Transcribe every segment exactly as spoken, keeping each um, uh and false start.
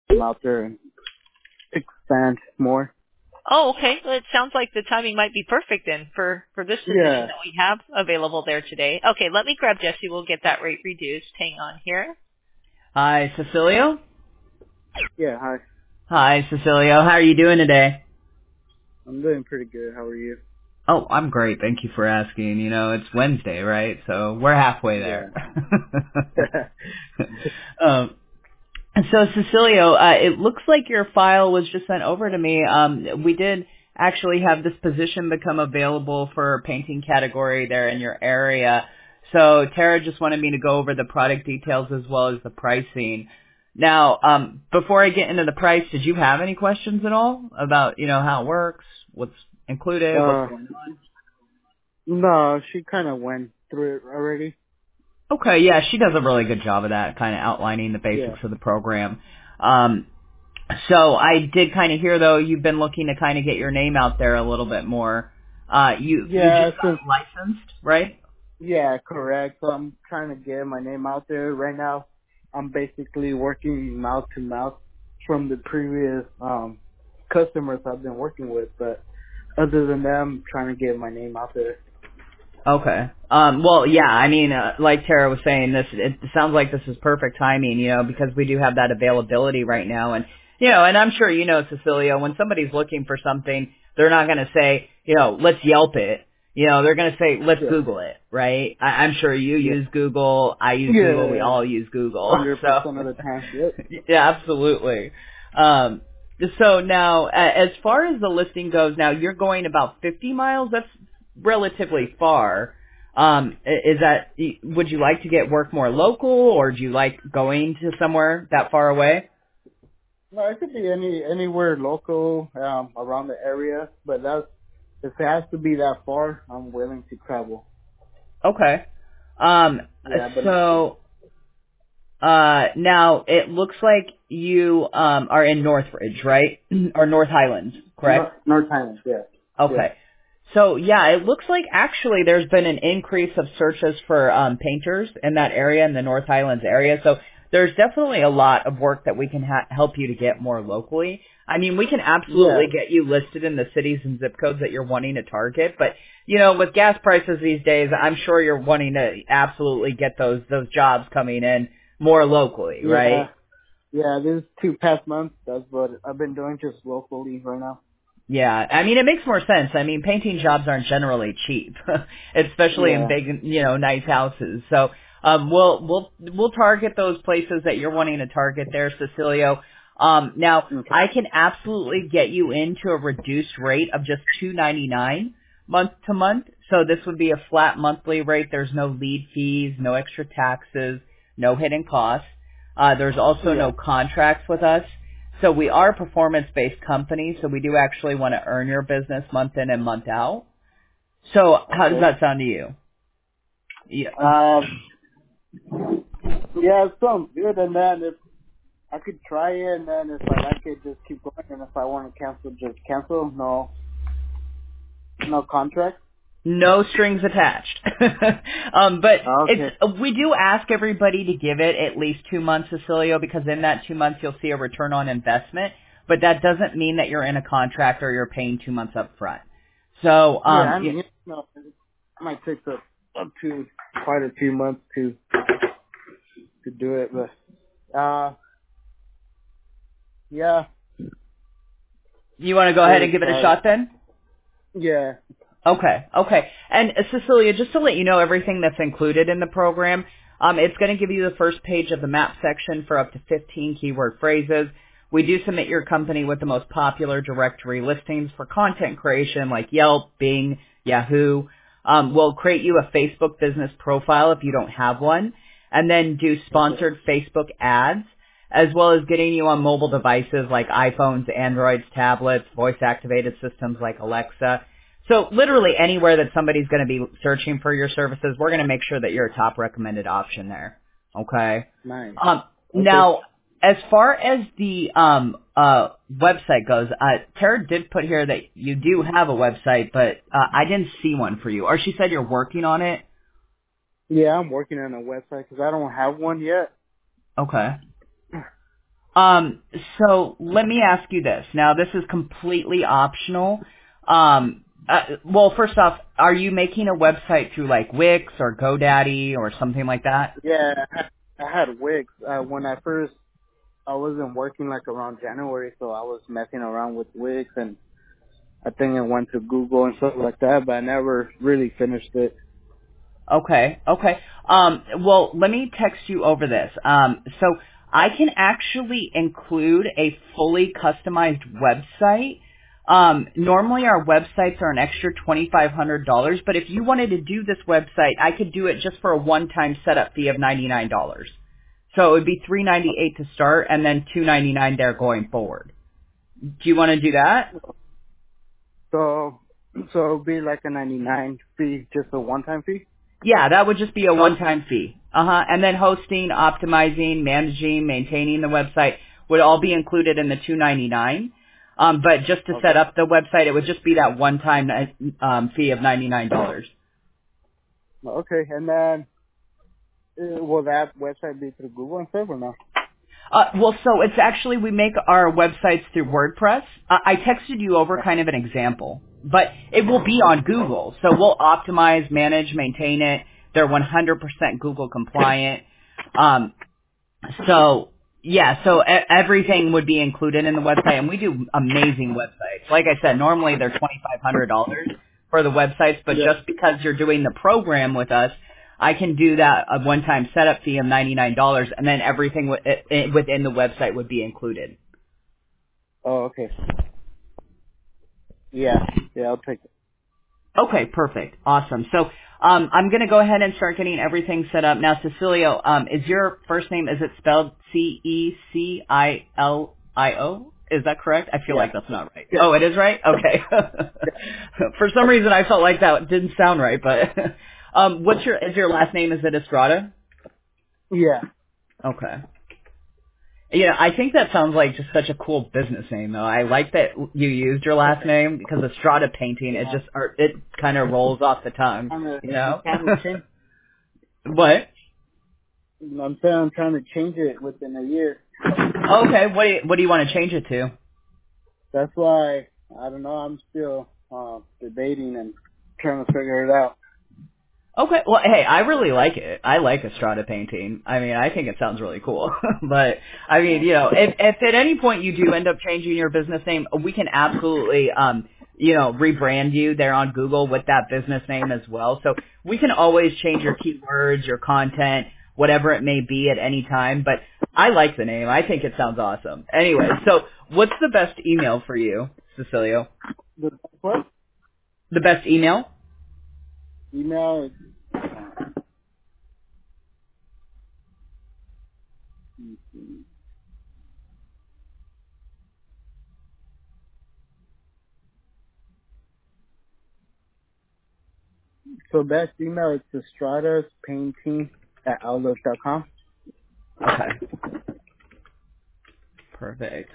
come out there and expand more. Oh, okay. Well, it sounds like the timing might be perfect then for, for this position Yeah. that we have available there today. Okay, let me grab Jesse. We'll get that rate reduced. Hang on here. Hi, Cecilio. Yeah, hi. Hi, Cecilio. How are you doing today? I'm doing pretty good. How are you? Oh, I'm great. Thank you for asking. You know, it's Wednesday, right? So we're halfway there. Yeah. um, so, Cecilio, uh, it looks like your file was just sent over to me. Um, we did actually have this position become available for a painting category there in your area. So Tara just wanted me to go over the product details as well as the pricing. Now, um, before I get into the price, did you have any questions at all about, you know, how it works, what's included, uh, what's going on? no, she kind of went through it already. Okay, yeah, she does a really good job of that, kind of outlining the Yeah. basics of the program. Um, so I did kind of hear, though, you've been looking to kind of get your name out there a little bit more. Uh, you you Yeah, just got since, licensed, right? yeah, correct. So I'm trying to get my name out there right now. I'm basically working mouth to mouth from the previous um customers I've been working with, but other than that, I'm trying to get my name out there. Okay. Um, well, yeah, I mean, uh, like Tara was saying, this it sounds like this is perfect timing, you know, because we do have that availability right now. And, you know, and I'm sure you know, Cecilia, when somebody's looking for something, they're not going to say, you know, let's Yelp it. You know, they're going to say, let's Yeah. Google it, right? I, I'm sure you Yeah. use Google. I use Google. We Yeah. all use Google. Hundred So, percent of the time. Yep. yeah, absolutely. Um, so now, a- as far as the listing goes, now you're going about fifty miles. That's relatively far. Um, i- is that, would you like to get work more local, or do you like going to somewhere that far away? No, it could be any anywhere local, um, around the area, but that's if it has to be that far, I'm willing to travel. Okay. Um, Yeah, but so, uh, now it looks like you, um, are in Northridge, right? Or North Highlands, correct? North North Highlands, yeah, yeah, Okay. So yeah, it looks like actually there's been an increase of searches for um, painters in that area, in the North Highlands area. So there's definitely a lot of work that we can ha- help you to get more locally. I mean, we can yeah, absolutely get you listed in the cities and zip codes that you're wanting to target, but you know, with gas prices these days, I'm sure you're wanting to absolutely get those those jobs coming in more locally, yeah, right? yeah. These two past months, that's what I've been doing just locally right now. Yeah, I mean, it makes more sense. I mean, painting jobs aren't generally cheap, especially in Yeah. big, you know, nice houses. So, um, we'll, we'll, we'll target those places that you're wanting to target there, Cecilio. Um, now, Okay. I can absolutely get you into a reduced rate of just two ninety-nine month to month. So this would be a flat monthly rate. There's no lead fees, no extra taxes, no hidden costs. Uh, there's also Yeah. no contracts with us. So we are a performance-based company, so we do actually want to earn your business month in and month out. So how does Okay. that sound to you? Yeah. Um. Yeah, it sounds good. And then if I could try it, and then if I like it, just keep going. And if I want to cancel, just cancel. No, no contract. No strings attached. um, but Okay. it's we do ask everybody to give it at least two months, Cecilio, because in that two months you'll see a return on investment. But that doesn't mean that you're in a contract or you're paying two months up front. So, Yeah, um, I y- mean, it, no, it might take up up to quite a few months to to do it, but uh, yeah, you want to go ahead sure, and give it a try it. shot then? Yeah. Okay, okay. And uh, Cecilia, just to let you know everything that's included in the program, um, it's going to give you the first page of the map section for up to fifteen keyword phrases. We do submit your company with the most popular directory listings for content creation like Yelp, Bing, Yahoo. Um, we'll create you a Facebook business profile if you don't have one, and then do Okay. sponsored Facebook ads, as well as getting you on mobile devices like iPhones, Androids, tablets, voice-activated systems like Alexa. So literally anywhere that somebody's going to be searching for your services, we're going to make sure that you're a top recommended option there. Okay. Nice. Um, Okay. now, as far as the um, uh, website goes, uh, Tara did put here that you do have a website, but uh, I didn't see one for you. Or she said you're working on it. Yeah, I'm working on a website because I don't have one yet. Okay. Um, so let me ask you this. Now, this is completely optional. Um, uh, well, first off, are you making a website through like Wix or GoDaddy or something like that? Yeah, I had, I had Wix. Uh, when I first, I wasn't working like around January, so I was messing around with Wix, and I think I went to Google and stuff like that, but I never really finished it. Okay, okay. Um, well, let me text you over this. Um, so I can actually include a fully customized website. Um, normally our websites are an extra twenty-five hundred dollars, but if you wanted to do this website, I could do it just for a one-time setup fee of ninety-nine dollars. So it would be three ninety-eight to start and then two ninety-nine there going forward. Do you want to do that? So, so it'll be like a ninety-nine fee, just a one-time fee? Yeah, that would just be a Oh, one-time fee. Uh-huh. And then hosting, optimizing, managing, maintaining the website would all be included in the two ninety-nine. Um, but just to set okay. up the website, it would just be that one-time um, fee of ninety-nine dollars. Okay, and then, uh, will that website be through Google and stuff or no? Uh, well, so it's actually, we make our websites through WordPress. Uh, I texted you over kind of an example, but it will be on Google. So we'll optimize, manage, maintain it. They're one hundred percent Google compliant. Um, so, yeah, so e- everything would be included in the website, and we do amazing websites. Like I said, normally they're twenty-five hundred dollars for the websites, but Yeah. just because you're doing the program with us, I can do that a one-time setup fee of ninety-nine dollars, and then everything w- i- i- within the website would be included. Oh, okay. Yeah, yeah, I'll take it. Okay, perfect. Awesome. So um, I'm going to go ahead and start getting everything set up. Now, Cecilio, um, is your first name, is it spelled C E C I L I O? Is that correct? I feel Yeah. like that's not right. Yeah. Oh, it is right? Okay. For some reason, I felt like that didn't sound right, but um, what's your, is your last name, is it Estrada? Yeah. Okay. Yeah, I think that sounds like just such a cool business name, though. I like that you used your last name because Estrada painting, it Yeah. just, or it kind of rolls off the tongue, I'm, uh, you I'm know? trying to change, What? I'm saying I'm trying to change it within a year. Okay, what do you, what do you want to change it to? That's why, I don't know, I'm still, uh, debating and trying to figure it out. Okay, well, hey, I really like it. I like Estrada painting. I mean, I think it sounds really cool. But, I mean, you know, if, if at any point you do end up changing your business name, we can absolutely, um, you know, rebrand you there on Google with that business name as well. So we can always change your keywords, your content, whatever it may be at any time. But I like the name. I think it sounds awesome. Anyway, so what's the best email for you, Cecilio? The what? The best email? Email is, so best email is Estrada's Painting at outlook dot com. Okay, perfect.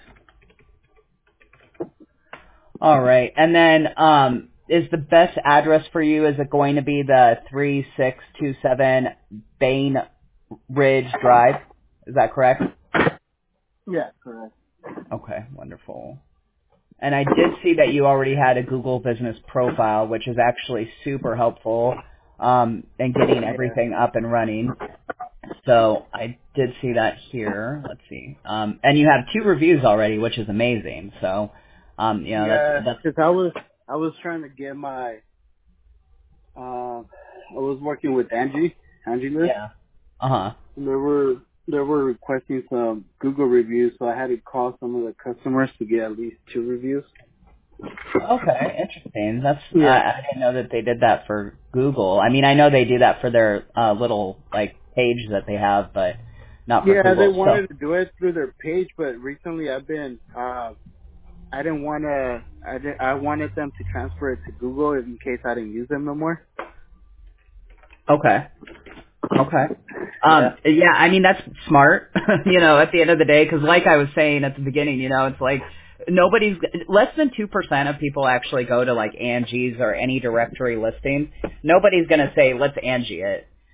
All right. And then um is the best address for you, is it going to be the three six two seven Bain Ridge Drive? Is that correct? Yeah, correct. Okay, wonderful. And I did see that you already had a Google Business Profile, which is actually super helpful um, in getting Yeah. everything up and running. So I did see that here. Let's see. Um, and you have two reviews already, which is amazing. So, um, you know, Yeah, that's, that's, because I was, I was trying to get my, uh, I was working with Angie, Angie List, yeah. Uh-huh. and they were, they were requesting some Google reviews, so I had to call some of the customers to get at least two reviews. Okay, interesting. That's uh, Yeah. I didn't know that they did that for Google. I mean, I know they do that for their uh, little like page that they have, but not for Yeah, they Google. So wanted to do it through their page, but recently I've been, uh, I didn't want to, I, did, I wanted them to transfer it to Google in case I didn't use them no more. okay, okay. Yeah. Um, yeah, I mean that's smart. You know, at the end of the day, because like I was saying at the beginning, you know, it's like nobody's less than two percent of people actually go to like Angie's or any directory listing. Nobody's gonna say let's Angie it.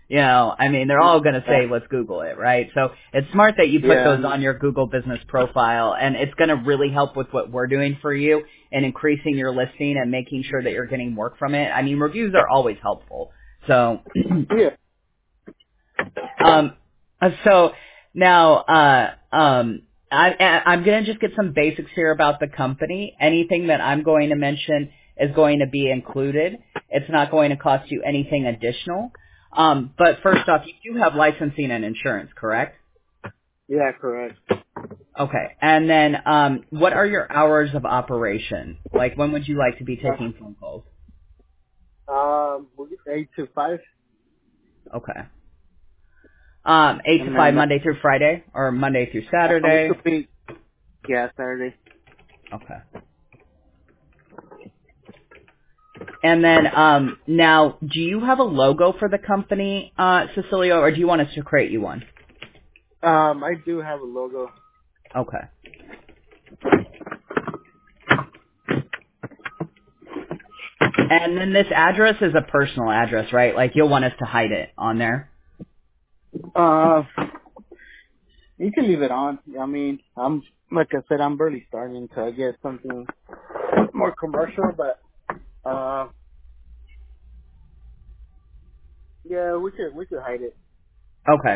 You know, I mean, they're all going to say, let's Google it, right? So it's smart that you put Yeah. those on your Google business profile, and it's going to really help with what we're doing for you and increasing your listing and making sure that you're getting work from it. I mean, reviews are always helpful. So, Yeah. um, uh, so now, uh, um, I, I- I'm going to just get some basics here about the company. Anything that I'm going to mention is going to be included. It's not going to cost you anything additional. Um, but first off, you do have licensing and insurance, correct? Yeah, correct. Okay. And then, um, what are your hours of operation? Like, when would you like to be taking phone calls? Um, eight to five. Okay. Um, eight to And five then, Monday through Friday, or Monday through um, it Saturday? could be, yeah, Saturday. Okay. And then, um, now, do you have a logo for the company, uh, Cecilio, or do you want us to create you one? Um, I do have a logo. Okay. And then this address is a personal address, right? Like, you'll want us to hide it on there? Uh, you can leave it on. I mean, I'm, like I said, I'm barely starting to get something more commercial, but, uh, yeah, we could, we could hide it. Okay.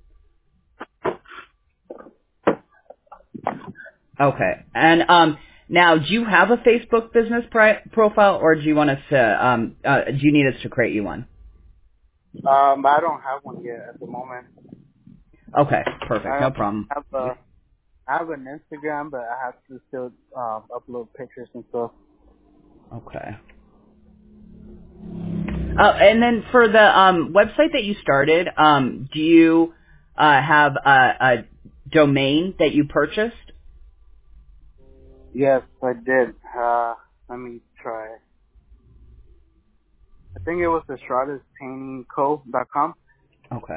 Okay. And, um, now, do you have a Facebook business pri- profile, or do you want us to, um, uh, do you need us to create you one? Um, I don't have one yet at the moment. Okay. Perfect. I No problem. have a, I have an Instagram, but I have to still, um, upload pictures and stuff. Okay. Uh, and then for the um, website that you started, um, do you uh, have a, a domain that you purchased? Yes, I did. Uh, let me try. I think it was the Estrada's Painting Co dot com. Okay.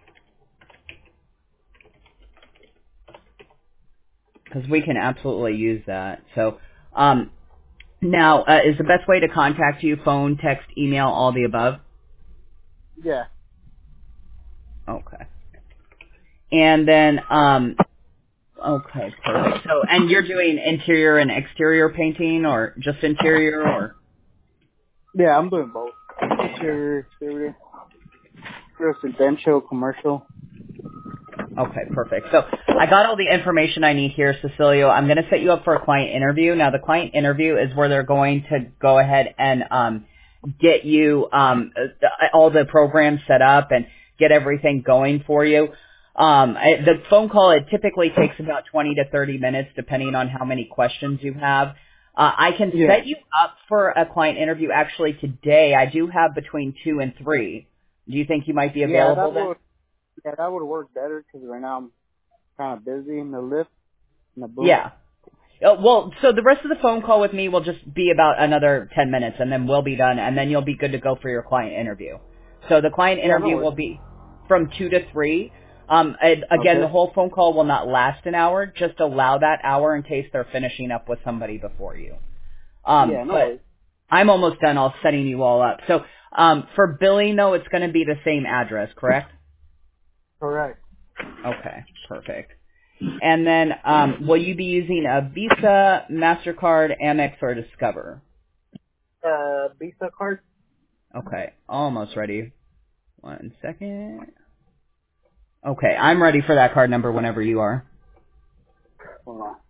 Because we can absolutely use that. So um, now, uh, is the best way to contact you phone, text, email, all the above? Yeah. Okay. And then, um, okay, perfect. So, and you're doing interior and exterior painting, or just interior, or? Yeah, I'm doing both. Interior, exterior, residential, commercial. Okay, perfect. So I got all the information I need here, Cecilio. I'm going to set you up for a client interview. Now, the client interview is where they're going to go ahead and um, get you um, uh, all the programs set up and get everything going for you. Um, I, the phone call, it typically takes about twenty to thirty minutes, depending on how many questions you have. Uh, I can Yeah. set you up for a client interview actually today. I do have between two and three. Do you think you might be Yeah, available that then? would, yeah, that would work better because right now I'm kind of busy in the lift, in the booth. Yeah. Uh, well, so the rest of the phone call with me will just be about another ten minutes, and then we'll be done, and then you'll be good to go for your client interview. So the client Yeah, no interview worries. will be from two to three. Um, and again, the Okay. whole phone call will not last an hour. Just allow that hour in case they're finishing up with somebody before you. Um, Yeah, no but worries. I'm almost done. All setting you all up. So um, for billing, though, it's going to be the same address, correct? Correct. Okay, perfect. And then, um, will you be using a Visa, MasterCard, Amex, or Discover? Uh, Visa card? Okay, almost ready. One second. Okay, I'm ready for that card number whenever you are. Hold on.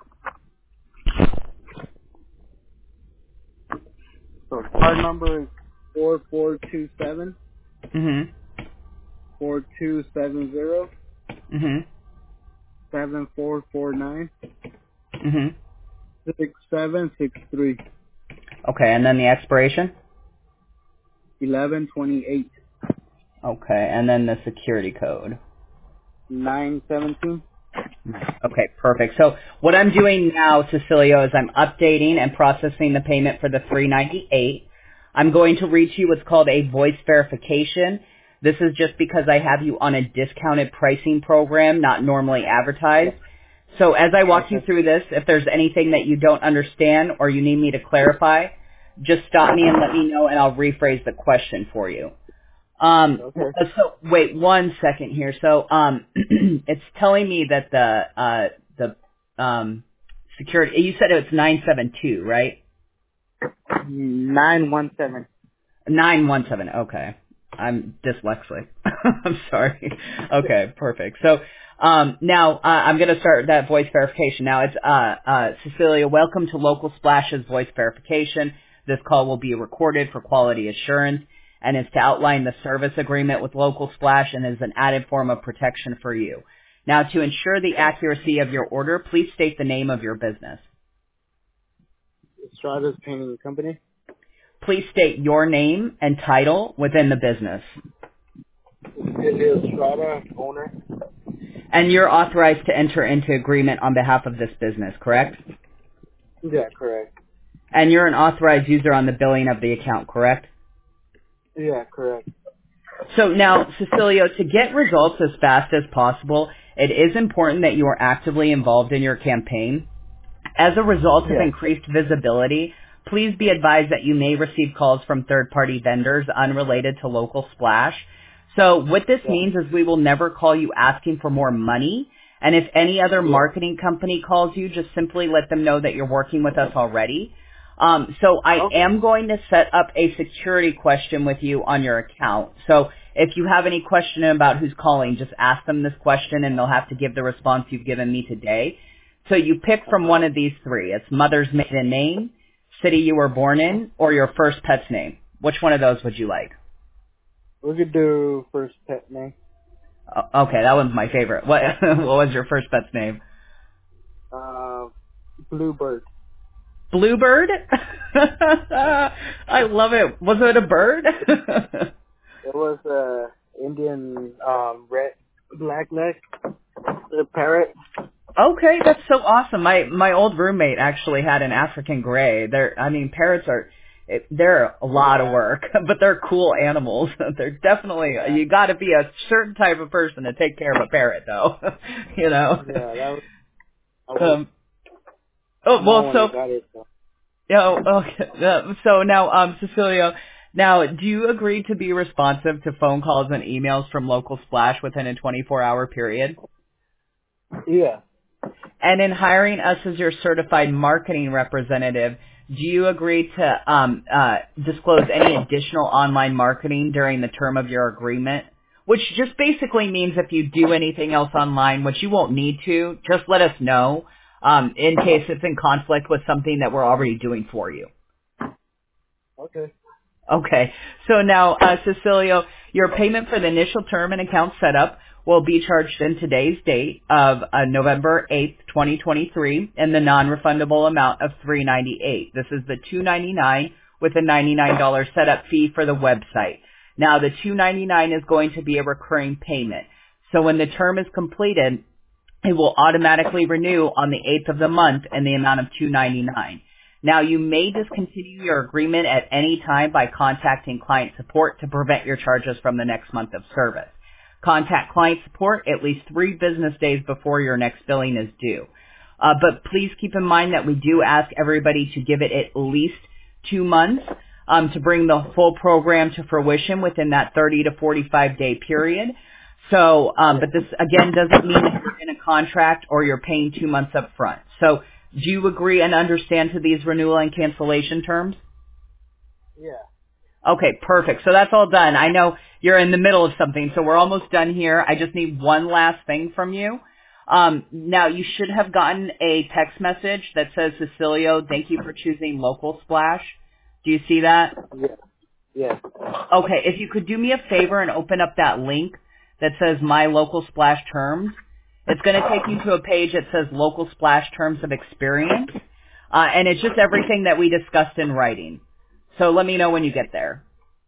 So card number is four four two seven Mm-hmm. four two seven zero Mm-hmm. seven four four nine Mm-hmm. six seven six three Okay, and then the expiration? eleven twenty eight Okay, and then the security code. nine seventeen. Okay, perfect. So what I'm doing now, Cecilio, is I'm updating and processing the payment for the three ninety-eight. I'm going to read to you what's called a voice verification. This is just because I have you on a discounted pricing program, not normally advertised. So as I walk you Okay. through this, if there's anything that you don't understand or you need me to clarify, just stop me and let me know, and I'll rephrase the question for you. Um, Okay. so wait one second here. So um, it's telling me that the uh, the um, security. You said it's nine seven two, right? Nine one seven. Nine one seven. Okay, I'm dyslexic. I'm sorry. Okay, perfect. So um, now uh, I'm going to start that voice verification. Now it's uh, uh, Cecilia. Welcome to Local Splash's voice verification. This call will be recorded for quality assurance and is to outline the service agreement with Local Splash and is an added form of protection for you. Now, to ensure the accuracy of your order, please state the name of your business. Estrada's Painting Company. Please state your name and title within the business. Estrada, owner. And you're authorized to enter into agreement on behalf of this business, correct? Yeah, correct. And you're an authorized user on the billing of the account, correct? Yeah, correct. So now, Cecilio, to get results as fast as possible, it is important that you are actively involved in your campaign. As a result of Yeah. increased visibility, please be advised that you may receive calls from third-party vendors unrelated to Local Splash. So what this Yeah. means is we will never call you asking for more money. And if any other Yeah. marketing company calls you, just simply let them know that you're working with us already. Um, so I Okay. am going to set up a security question with you on your account. So if you have any question about who's calling, just ask them this question and they'll have to give the response you've given me today. So you pick from one of these three. It's mother's maiden name, city you were born in, or your first pet's name. Which one of those would you like? We could do first pet name. Uh, okay, that one's my favorite. What, what was your first pet's name? Uh, Bluebird. Bluebird? I love it. Was it a bird? It was a Indian um red blackneck, the parrot. Okay, that's so awesome. My my old roommate actually had an African gray. They're, I mean, parrots are, it, they're a lot Yeah. of work, but they're cool animals. They're definitely, Yeah. you got to be a certain type of person to take care of a parrot, though. You know. Yeah, that was. I was Um. Oh small well, when I so got it. So. yeah. Okay. Uh, so now, um, Cecilia, now, do you agree to be responsive to phone calls and emails from Local Splash within a twenty-four hour period? Yeah. And in hiring us as your certified marketing representative, do you agree to um, uh, disclose any additional online marketing during the term of your agreement? Which just basically means if you do anything else online, which you won't need to, just let us know um, in case it's in conflict with something that we're already doing for you. Okay. Okay. So now, uh, Cecilio, your payment for the initial term and account setup will be charged in today's date of uh, November eighth, twenty twenty-three, in the non-refundable amount of three hundred ninety-eight dollars. This is the two hundred ninety-nine dollars with a ninety-nine dollars setup fee for the website. Now, the two hundred ninety-nine dollars is going to be a recurring payment. So when the term is completed, it will automatically renew on the eighth of the month in the amount of two hundred ninety-nine dollars. Now, you may discontinue your agreement at any time by contacting client support to prevent your charges from the next month of service. Contact client support at least three business days before your next billing is due. Uh, but please keep in mind that we do ask everybody to give it at least two months um, to bring the full program to fruition within that thirty to forty-five day period. So, um, but this again doesn't mean that you're in a contract or you're paying two months up front. So, do you agree and understand to these renewal and cancellation terms? Yeah. Okay, perfect. So that's all done. I know you're in the middle of something, so we're almost done here. I just need one last thing from you. Um, now, you should have gotten a text message that says, Cecilio, thank you for choosing Local Splash. Do you see that? Yeah. Yeah. Okay, if you could do me a favor and open up that link that says My Local Splash Terms, it's going to take you to a page that says Local Splash Terms of Experience, uh, and it's just everything that we discussed in writing. So let me know when you get there.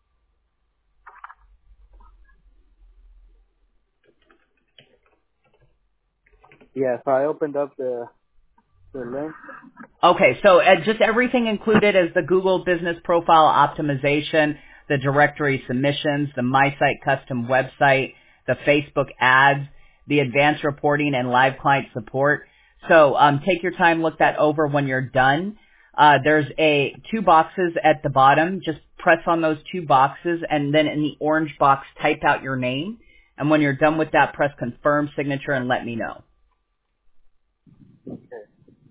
Yeah. So I opened up the the link. Okay, so uh, just everything included is the Google Business Profile Optimization, the directory submissions, the MySite custom website, the Facebook ads, the advanced reporting and live client support. So um, take your time, look that over when you're done. Uh, there's a two boxes at the bottom. Just press on those two boxes, and then in the orange box, type out your name. And when you're done with that, press confirm signature and let me know. Okay.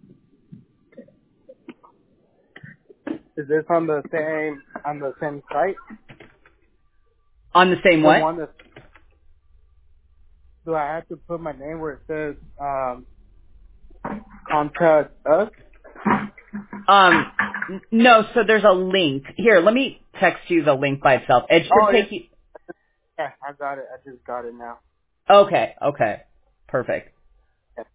Is this on the same on the same site? On the same The what? one that, do I have to put my name where it says um, contact us? Um, n- no, so there's a link. Here, let me text you the link by itself. It should Oh, take yeah. you... Yeah, I got it. I just got it now. Okay, okay. Perfect. Yeah.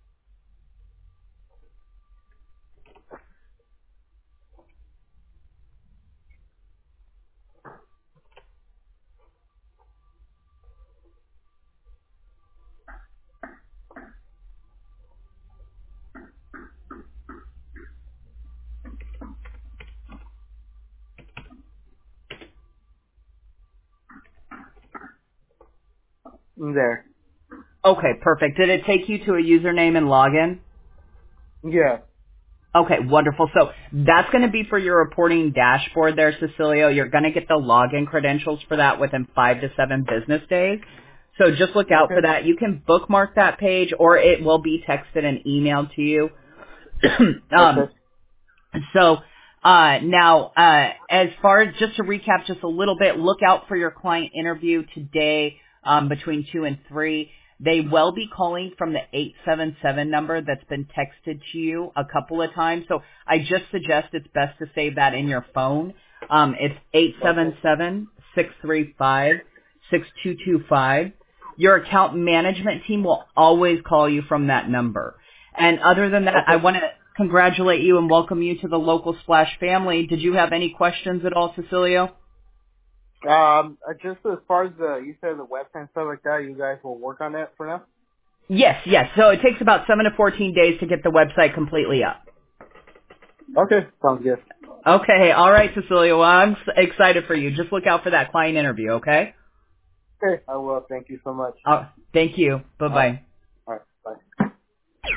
I'm there. Okay, perfect. Did it take you to a username and login? Yeah. Okay, wonderful. So that's going to be for your reporting dashboard there, Cecilio. You're going to get the login credentials for that within five to seven business days. So just look out Okay. for that. You can bookmark that page, or it will be texted and emailed to you. um, Okay. So uh, now, uh, as far as just to recap just a little bit, look out for your client interview today um, between two and three. They will be calling from the eight seven seven number that's been texted to you a couple of times. So I just suggest it's best to save that in your phone. Um, it's eight seven Okay. seven, six three five, six two two five. Your account management team will always call you from that number. And other than that, I Okay. want to congratulate you and welcome you to the local Splash family. Did you have any questions at all, Cecilio? Um, uh, just as far as the, you said the website and stuff like that, you guys will work on that for now? Yes, yes. So it takes about seven to fourteen days to get the website completely up. Okay. Sounds good. Okay, all right, Cecilio. Well, I'm s- excited for you. Just look out for that client interview, okay? Okay. I will. Thank you so much. Uh, thank you. All right. Bye-bye.